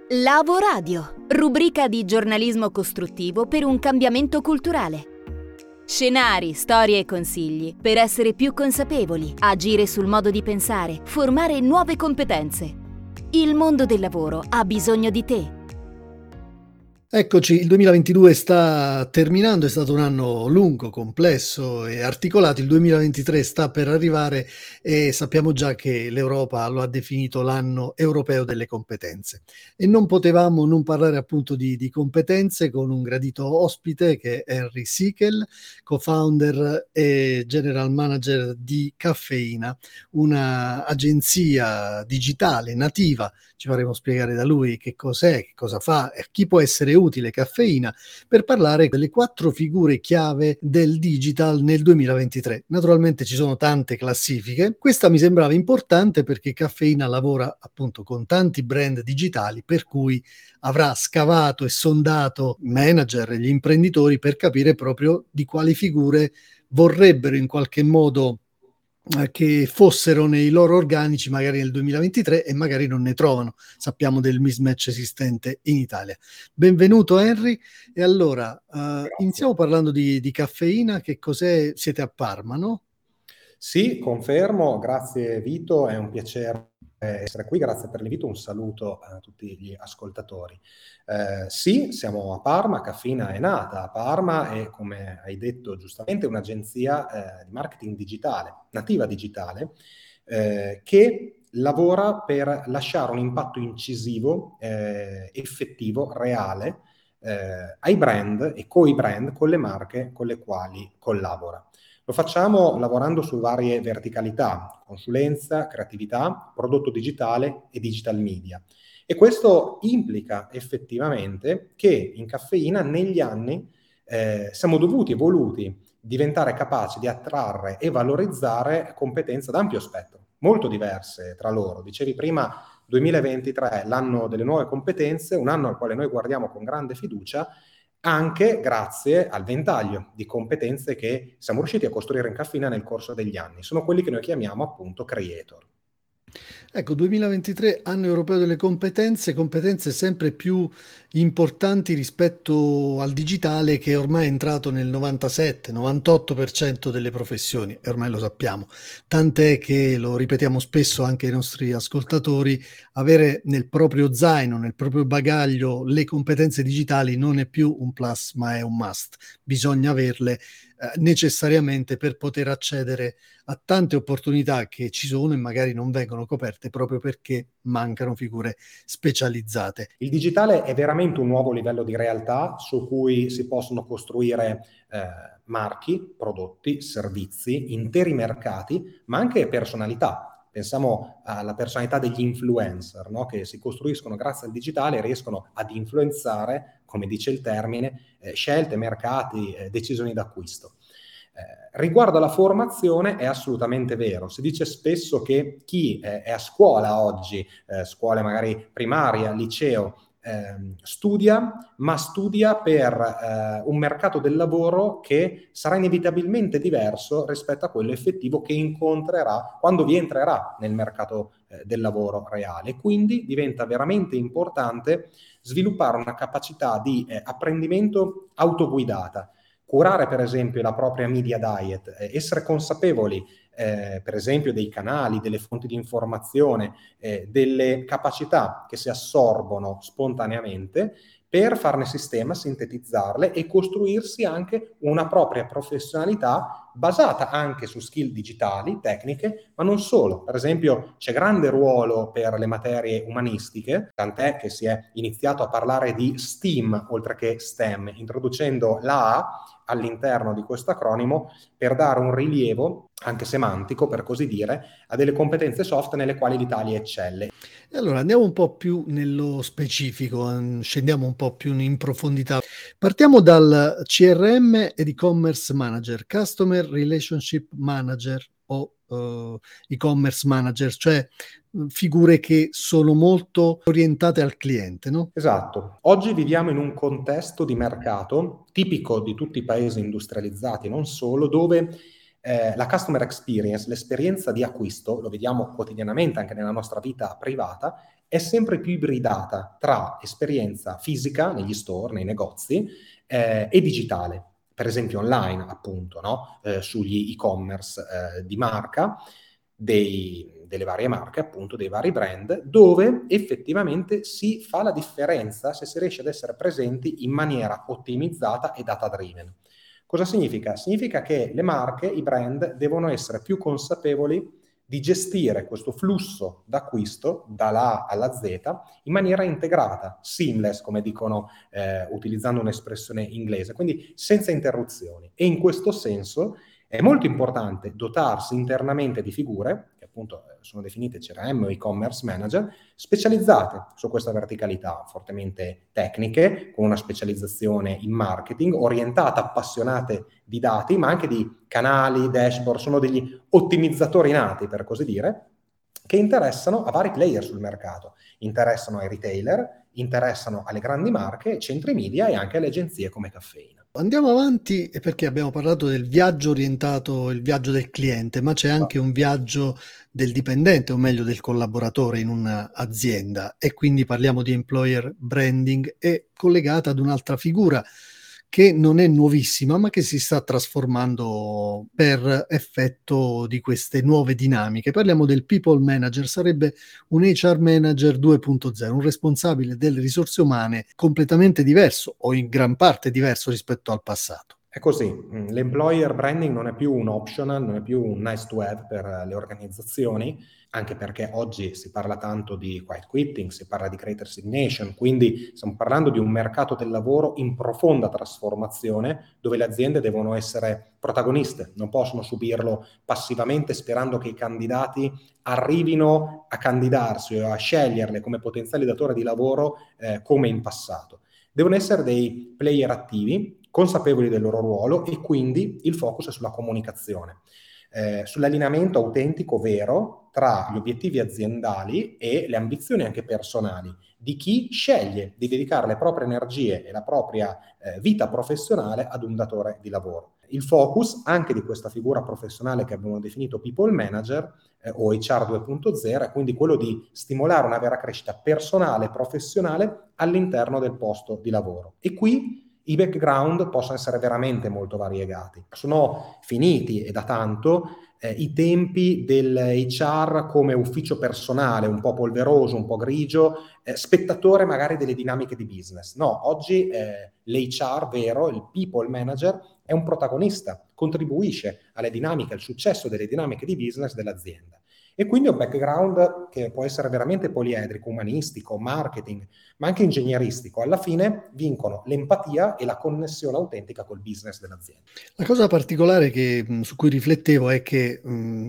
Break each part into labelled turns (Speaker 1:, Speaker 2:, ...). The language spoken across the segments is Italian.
Speaker 1: Lavo Radio, rubrica di giornalismo costruttivo per un cambiamento culturale. Scenari, storie e consigli per essere più consapevoli, agire sul modo di pensare, formare nuove competenze. Il mondo del lavoro ha bisogno di te.
Speaker 2: Eccoci, il 2022 sta terminando, è stato un anno lungo, complesso e articolato. Il 2023 sta per arrivare e sappiamo già che l'Europa lo ha definito l'anno europeo delle competenze. E non potevamo non parlare appunto di competenze con un gradito ospite che è Henry Sickel, co-founder e general manager di Caffeina, una agenzia digitale nativa. Ci faremo spiegare da lui che cos'è, che cosa fa e a chi può essere utile Caffeina, per parlare delle 4 figure chiave del digital nel 2023. Naturalmente ci sono tante classifiche, questa mi sembrava importante perché Caffeina lavora appunto con tanti brand digitali, per cui avrà scavato e sondato i manager e gli imprenditori per capire proprio di quali figure vorrebbero in qualche modo che fossero nei loro organici magari nel 2023 e magari non ne trovano. Sappiamo del mismatch esistente in Italia. Benvenuto Henry. E allora iniziamo parlando di Caffeina. Che cos'è? Siete a Parma, no?
Speaker 3: Sì, confermo, grazie Vito, è un piacere essere qui, grazie per l'invito, un saluto a tutti gli ascoltatori. Sì, siamo a Parma, Caffeina è nata a Parma e, come hai detto giustamente, è un'agenzia di marketing digitale, nativa digitale, che lavora per lasciare un impatto incisivo, effettivo, reale, ai brand e coi brand, con le marche con le quali collabora. Lo facciamo lavorando su varie verticalità: consulenza, creatività, prodotto digitale e digital media. E questo implica effettivamente che in Caffeina negli anni siamo dovuti e voluti diventare capaci di attrarre e valorizzare competenze ad ampio spettro, molto diverse tra loro. Dicevi prima 2023, l'anno delle nuove competenze, un anno al quale noi guardiamo con grande fiducia, anche grazie al ventaglio di competenze che siamo riusciti a costruire in Caffeina nel corso degli anni. Sono quelli che noi chiamiamo appunto creator.
Speaker 2: Ecco, 2023, anno europeo delle competenze sempre più importanti rispetto al digitale, che ormai è entrato nel 97-98% delle professioni, e ormai lo sappiamo. Tant'è che, lo ripetiamo spesso anche ai nostri ascoltatori, avere nel proprio zaino, nel proprio bagaglio le competenze digitali non è più un plus, ma è un must. Bisogna averle necessariamente per poter accedere a tante opportunità che ci sono e magari non vengono coperte proprio perché mancano figure specializzate.
Speaker 3: Il digitale è veramente un nuovo livello di realtà su cui si possono costruire marchi, prodotti, servizi, interi mercati, ma anche personalità. Pensiamo alla personalità degli influencer, no? Che si costruiscono grazie al digitale e riescono ad influenzare, come dice il termine, scelte, mercati, decisioni d'acquisto. Riguardo alla formazione è assolutamente vero. Si dice spesso che chi è a scuola oggi, scuole magari primaria, liceo, studia, ma studia per un mercato del lavoro che sarà inevitabilmente diverso rispetto a quello effettivo che incontrerà quando vi entrerà nel mercato del lavoro reale. Quindi diventa veramente importante sviluppare una capacità di apprendimento autoguidata, curare per esempio la propria media diet, essere consapevoli per esempio dei canali, delle fonti di informazione, delle capacità che si assorbono spontaneamente, per farne sistema, sintetizzarle e costruirsi anche una propria professionalità basata anche su skill digitali, tecniche, ma non solo. Per esempio c'è grande ruolo per le materie umanistiche, tant'è che si è iniziato a parlare di STEAM oltre che STEM, introducendo la A all'interno di questo acronimo per dare un rilievo anche semantico, per così dire, a delle competenze soft nelle quali l'Italia eccelle.
Speaker 2: E allora andiamo un po' più nello specifico, scendiamo un po' più in profondità. Partiamo dal CRM ed e-commerce manager, Customer Relationship Manager o e-commerce manager, cioè figure che sono molto orientate al cliente, no?
Speaker 3: Esatto. Oggi viviamo in un contesto di mercato tipico di tutti i paesi industrializzati, non solo, dove la customer experience, l'esperienza di acquisto, lo vediamo quotidianamente anche nella nostra vita privata, è è sempre più ibridata tra esperienza fisica negli store, nei negozi, e digitale, per esempio online, appunto, no? Sugli e-commerce di marca, delle varie marche, appunto, dei vari brand, dove effettivamente si fa la differenza se si riesce ad essere presenti in maniera ottimizzata e data-driven. Cosa significa? Significa che le marche, i brand, devono essere più consapevoli di gestire questo flusso d'acquisto dalla A alla Z in maniera integrata, seamless, come dicono utilizzando un'espressione inglese, quindi senza interruzioni. E in questo senso è molto importante dotarsi internamente di figure, che appunto sono definite CRM o e-commerce manager, specializzate su questa verticalità, fortemente tecniche, con una specializzazione in marketing, orientate, appassionate di dati, ma anche di canali, dashboard, sono degli ottimizzatori nati, per così dire, che interessano a vari player sul mercato. Interessano ai retailer, interessano alle grandi marche, centri media e anche alle agenzie come Caffeina.
Speaker 2: Andiamo avanti perché abbiamo parlato del viaggio orientato, il viaggio del cliente, ma c'è anche un viaggio del dipendente, o meglio del collaboratore in un'azienda, e quindi parliamo di employer branding e collegata ad un'altra figura che non è nuovissima, ma che si sta trasformando per effetto di queste nuove dinamiche. Parliamo del people manager, sarebbe un HR manager 2.0, un responsabile delle risorse umane completamente diverso o in gran parte diverso rispetto al passato.
Speaker 3: È così, l'employer branding non è più un optional, non è più un nice to have per le organizzazioni, anche perché oggi si parla tanto di quiet quitting, si parla di great resignation, quindi stiamo parlando di un mercato del lavoro in profonda trasformazione, dove le aziende devono essere protagoniste, non possono subirlo passivamente sperando che i candidati arrivino a candidarsi o a sceglierle come potenziali datori di lavoro come in passato. Devono essere dei player attivi, consapevoli del loro ruolo, e quindi il focus è sulla comunicazione, sull'allineamento autentico vero tra gli obiettivi aziendali e le ambizioni anche personali di chi sceglie di dedicare le proprie energie e la propria vita professionale ad un datore di lavoro. Il focus anche di questa figura professionale che abbiamo definito people manager o HR 2.0 è quindi quello di stimolare una vera crescita personale e professionale all'interno del posto di lavoro. E qui i background possono essere veramente molto variegati. Sono finiti e da tanto i tempi del HR come ufficio personale, un po' polveroso, un po' grigio, spettatore magari delle dinamiche di business. No, oggi l'HR vero, il people manager, è un protagonista, contribuisce alle dinamiche, al successo delle dinamiche di business dell'azienda. E quindi un background che può essere veramente poliedrico, umanistico, marketing, ma anche ingegneristico. Alla fine vincono l'empatia e la connessione autentica col business dell'azienda.
Speaker 2: La cosa particolare su cui riflettevo è che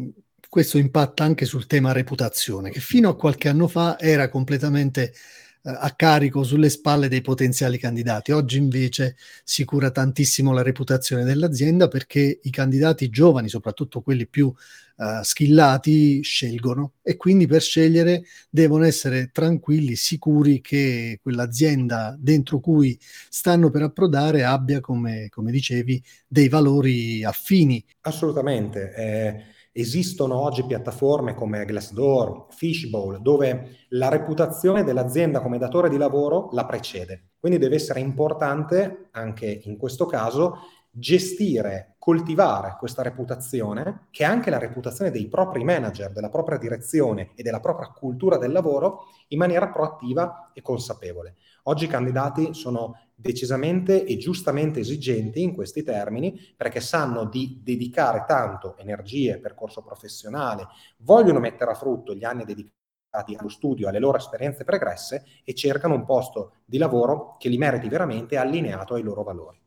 Speaker 2: questo impatta anche sul tema reputazione, che fino a qualche anno fa era completamente a carico sulle spalle dei potenziali candidati. Oggi invece si cura tantissimo la reputazione dell'azienda perché i candidati giovani, soprattutto quelli più skillati, scelgono, e quindi per scegliere devono essere tranquilli, sicuri che quell'azienda dentro cui stanno per approdare abbia, come dicevi, dei valori affini.
Speaker 3: Assolutamente. Esistono oggi piattaforme come Glassdoor, Fishbowl, dove la reputazione dell'azienda come datore di lavoro la precede. Quindi deve essere importante, anche in questo caso, gestire, coltivare questa reputazione, che è anche la reputazione dei propri manager, della propria direzione e della propria cultura del lavoro, in maniera proattiva e consapevole. Oggi i candidati sono decisamente e giustamente esigenti in questi termini, perché sanno di dedicare tanto energie, percorso professionale, vogliono mettere a frutto gli anni dedicati allo studio, alle loro esperienze pregresse, e cercano un posto di lavoro che li meriti veramente allineato ai loro valori.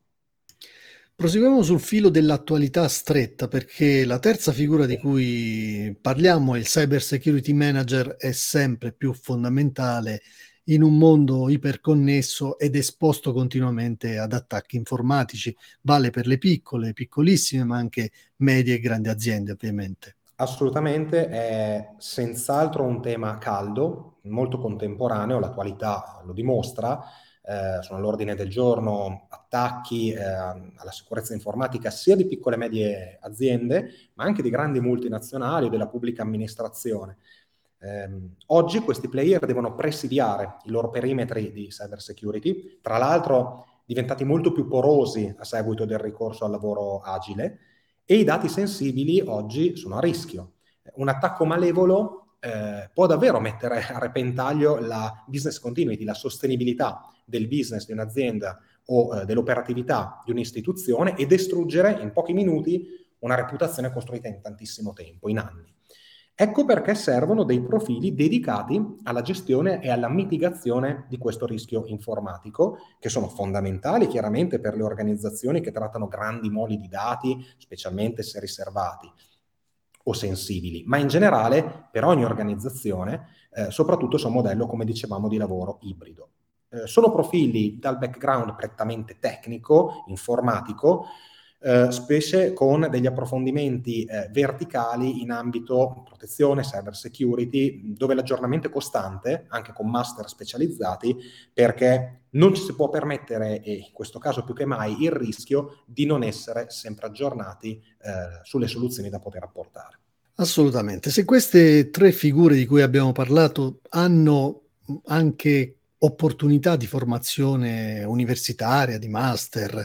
Speaker 2: Proseguiamo sul filo dell'attualità stretta, perché la terza figura di cui parliamo, il Cyber Security Manager, è sempre più fondamentale in un mondo iperconnesso ed esposto continuamente ad attacchi informatici. Vale per le piccole, piccolissime, ma anche medie e grandi aziende, ovviamente.
Speaker 3: Assolutamente, è senz'altro un tema caldo, molto contemporaneo, l'attualità lo dimostra. Sono all'ordine del giorno attacchi alla sicurezza informatica sia di piccole e medie aziende, ma anche di grandi multinazionali o della pubblica amministrazione. Oggi questi player devono presidiare i loro perimetri di cyber security, tra l'altro diventati molto più porosi a seguito del ricorso al lavoro agile, e i dati sensibili oggi sono a rischio. Un attacco malevolo può davvero mettere a repentaglio la business continuity, la sostenibilità del business di un'azienda o dell'operatività di un'istituzione, e distruggere in pochi minuti una reputazione costruita in tantissimo tempo, in anni. Ecco perché servono dei profili dedicati alla gestione e alla mitigazione di questo rischio informatico, che sono fondamentali chiaramente per le organizzazioni che trattano grandi moli di dati, specialmente se riservati o sensibili, ma in generale per ogni organizzazione, soprattutto se è un modello, come dicevamo, di lavoro ibrido. Sono profili dal background prettamente tecnico, informatico, specie con degli approfondimenti verticali in ambito protezione, cyber security, dove l'aggiornamento è costante, anche con master specializzati, perché non ci si può permettere, e in questo caso più che mai, il rischio di non essere sempre aggiornati sulle soluzioni da poter apportare.
Speaker 2: Assolutamente. Se queste tre figure di cui abbiamo parlato hanno anche opportunità di formazione universitaria, di master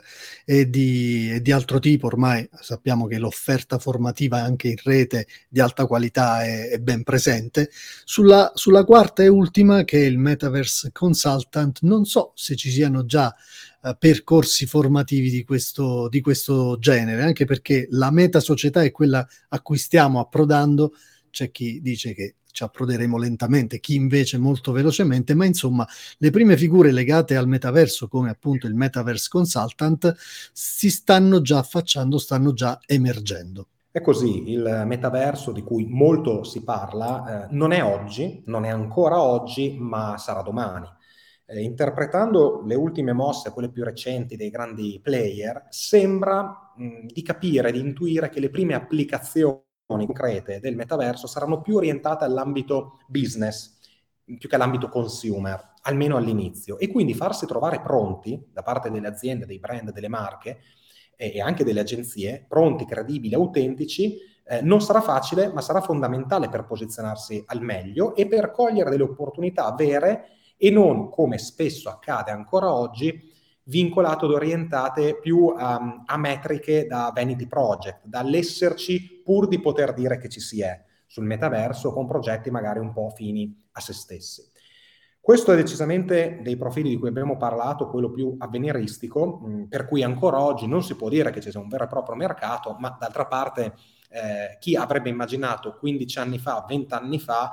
Speaker 2: e di altro tipo, ormai sappiamo che l'offerta formativa anche in rete di alta qualità è ben presente. Sulla quarta e ultima, che è il Metaverse Consultant, non so se ci siano già percorsi formativi di questo genere, anche perché la meta società è quella a cui stiamo approdando. C'è chi dice che ci approderemo lentamente, chi invece molto velocemente, ma insomma le prime figure legate al metaverso, come appunto il Metaverse Consultant, si stanno già affacciando, stanno già emergendo.
Speaker 3: È così, il metaverso di cui molto si parla non è oggi, non è ancora oggi, ma sarà domani. Interpretando le ultime mosse, quelle più recenti dei grandi player, sembra di capire, di intuire che le prime applicazioni concrete del metaverso saranno più orientate all'ambito business, più che all'ambito consumer, almeno all'inizio. E quindi farsi trovare pronti da parte delle aziende, dei brand, delle marche e anche delle agenzie, pronti, credibili, autentici, non sarà facile, ma sarà fondamentale per posizionarsi al meglio e per cogliere delle opportunità vere, e non, come spesso accade ancora oggi, vincolate ed orientate più a metriche da vanity project, dall'esserci pur di poter dire che ci si è sul metaverso, con progetti magari un po' fini a se stessi. Questo è decisamente, dei profili di cui abbiamo parlato, quello più avveniristico, per cui ancora oggi non si può dire che ci sia un vero e proprio mercato, ma d'altra parte chi avrebbe immaginato 15 anni fa, 20 anni fa,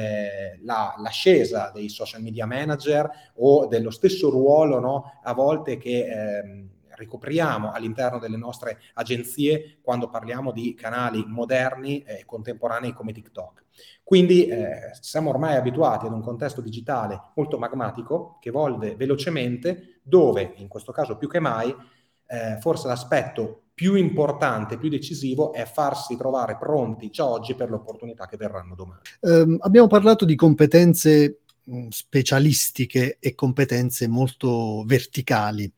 Speaker 3: l'ascesa dei social media manager o dello stesso ruolo, no, a volte che ricopriamo all'interno delle nostre agenzie quando parliamo di canali moderni e contemporanei come TikTok. Quindi siamo ormai abituati ad un contesto digitale molto magmatico che evolve velocemente, dove in questo caso più che mai forse l'aspetto più importante, più decisivo è farsi trovare pronti già oggi per le opportunità che verranno domani.
Speaker 2: Abbiamo parlato di competenze specialistiche e competenze molto verticali,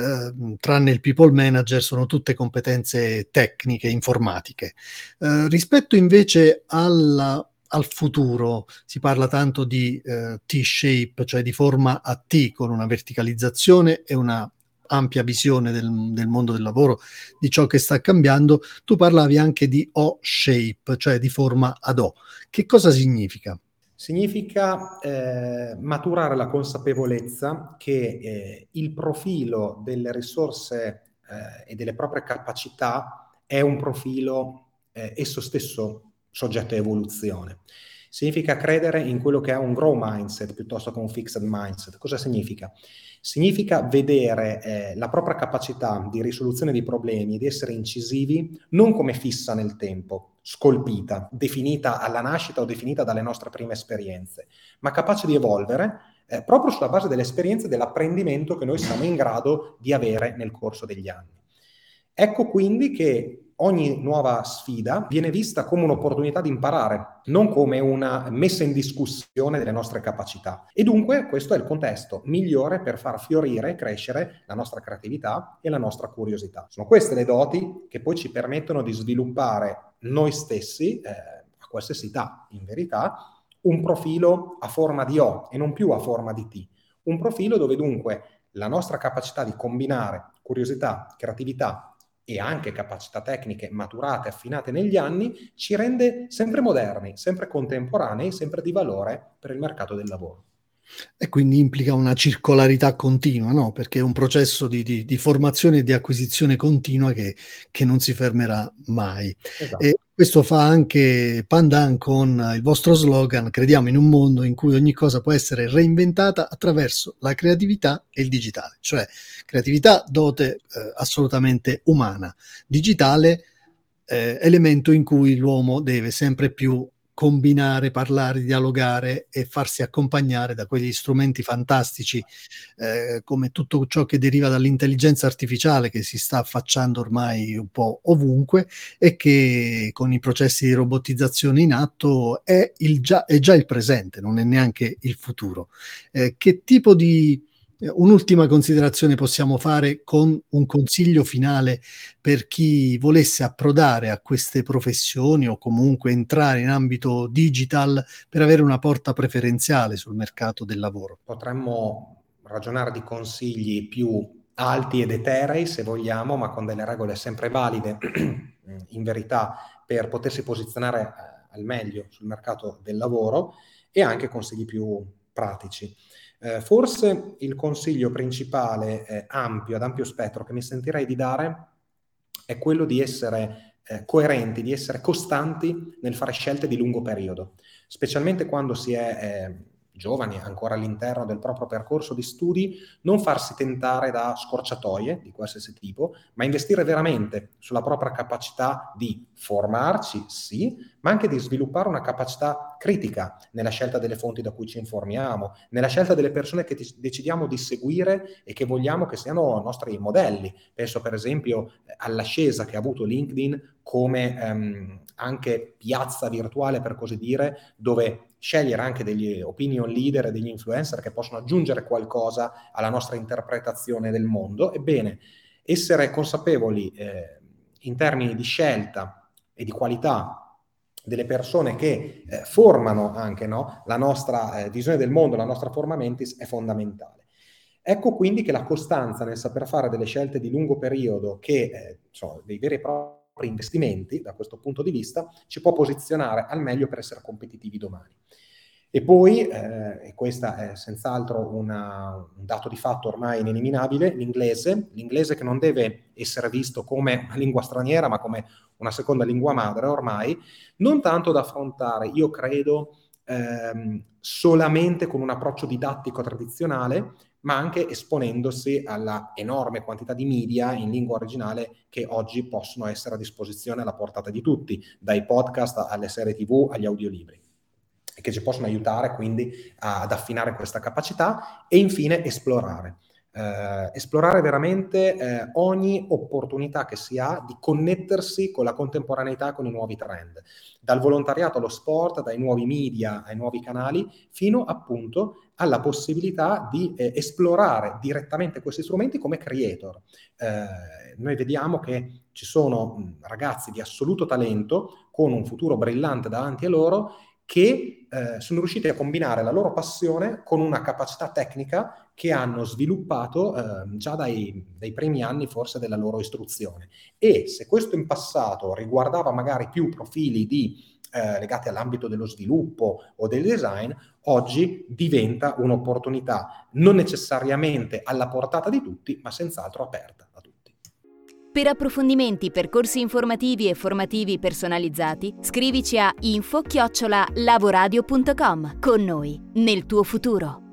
Speaker 2: tranne il people manager sono tutte competenze tecniche, informatiche. Rispetto invece al futuro si parla tanto di T-shape, cioè di forma a T, con una verticalizzazione e una ampia visione del mondo del lavoro, di ciò che sta cambiando. Tu parlavi anche di O-shape, cioè di forma ad O. Che cosa significa?
Speaker 3: Significa maturare la consapevolezza che il profilo delle risorse e delle proprie capacità è un profilo esso stesso soggetto a evoluzione. Significa credere in quello che è un grow mindset piuttosto che un fixed mindset. Cosa significa? Significa vedere la propria capacità di risoluzione di problemi e di essere incisivi non come fissa nel tempo, scolpita, definita alla nascita o definita dalle nostre prime esperienze, ma capace di evolvere proprio sulla base delle esperienze e dell'apprendimento che noi siamo in grado di avere nel corso degli anni. Ecco quindi che ogni nuova sfida viene vista come un'opportunità di imparare, non come una messa in discussione delle nostre capacità. E dunque questo è il contesto migliore per far fiorire e crescere la nostra creatività e la nostra curiosità. Sono queste le doti che poi ci permettono di sviluppare noi stessi, a qualsiasi età in verità, un profilo a forma di O e non più a forma di T. Un profilo dove dunque la nostra capacità di combinare curiosità, creatività e anche capacità tecniche maturate, affinate negli anni, ci rende sempre moderni, sempre contemporanei, sempre di valore per il mercato del lavoro.
Speaker 2: E quindi implica una circolarità continua, no? Perché è un processo di formazione e di acquisizione continua che non si fermerà mai.
Speaker 3: Esatto.
Speaker 2: E questo fa anche pandan con il vostro slogan: crediamo in un mondo in cui ogni cosa può essere reinventata attraverso la creatività e il digitale. Cioè, creatività, dote assolutamente umana, digitale, elemento in cui l'uomo deve sempre più combinare, parlare, dialogare e farsi accompagnare da quegli strumenti fantastici, come tutto ciò che deriva dall'intelligenza artificiale, che si sta affacciando ormai un po' ovunque e che con i processi di robotizzazione in atto è già il presente, non è neanche il futuro. Che tipo di Un'ultima considerazione possiamo fare con un consiglio finale per chi volesse approdare a queste professioni o comunque entrare in ambito digital per avere una porta preferenziale sul mercato del lavoro?
Speaker 3: Potremmo ragionare di consigli più alti ed eterei, se vogliamo, ma con delle regole sempre valide, in verità, per potersi posizionare al meglio sul mercato del lavoro, e anche consigli più pratici. Forse il consiglio principale, ampio, ad ampio spettro, che mi sentirei di dare è quello di essere coerenti, di essere costanti nel fare scelte di lungo periodo, specialmente quando si è giovani, ancora all'interno del proprio percorso di studi. Non farsi tentare da scorciatoie di qualsiasi tipo, ma investire veramente sulla propria capacità di formarci, sì, ma anche di sviluppare una capacità critica nella scelta delle fonti da cui ci informiamo, nella scelta delle persone che decidiamo di seguire e che vogliamo che siano nostri modelli. Penso per esempio all'ascesa che ha avuto LinkedIn come anche piazza virtuale, per così dire, dove scegliere anche degli opinion leader e degli influencer che possono aggiungere qualcosa alla nostra interpretazione del mondo. Ebbene, essere consapevoli in termini di scelta e di qualità delle persone che formano anche, no, la nostra visione del mondo, la nostra forma mentis, è fondamentale. Ecco quindi che la costanza nel saper fare delle scelte di lungo periodo, che sono dei veri e propri investimenti da questo punto di vista, ci può posizionare al meglio per essere competitivi domani. E poi, e questo è senz'altro un dato di fatto ormai ineliminabile, l'inglese che non deve essere visto come una lingua straniera, ma come una seconda lingua madre ormai, non tanto da affrontare, io credo, solamente con un approccio didattico tradizionale, ma anche esponendosi alla enorme quantità di media in lingua originale che oggi possono essere a disposizione alla portata di tutti, dai podcast alle serie TV agli audiolibri, e che ci possono aiutare quindi ad affinare questa capacità. E infine esplorare veramente ogni opportunità che si ha di connettersi con la contemporaneità, con i nuovi trend, dal volontariato allo sport, dai nuovi media ai nuovi canali, fino appunto alla possibilità di esplorare direttamente questi strumenti come creator. Noi vediamo che ci sono ragazzi di assoluto talento con un futuro brillante davanti a loro, che sono riusciti a combinare la loro passione con una capacità tecnica che hanno sviluppato già dai primi anni forse della loro istruzione. E se questo in passato riguardava magari più profili legati all'ambito dello sviluppo o del design, oggi diventa un'opportunità non necessariamente alla portata di tutti, ma senz'altro aperta a tutti.
Speaker 1: Per approfondimenti, percorsi informativi e formativi personalizzati, scrivici a info@lavoradio.com. Con noi, nel tuo futuro.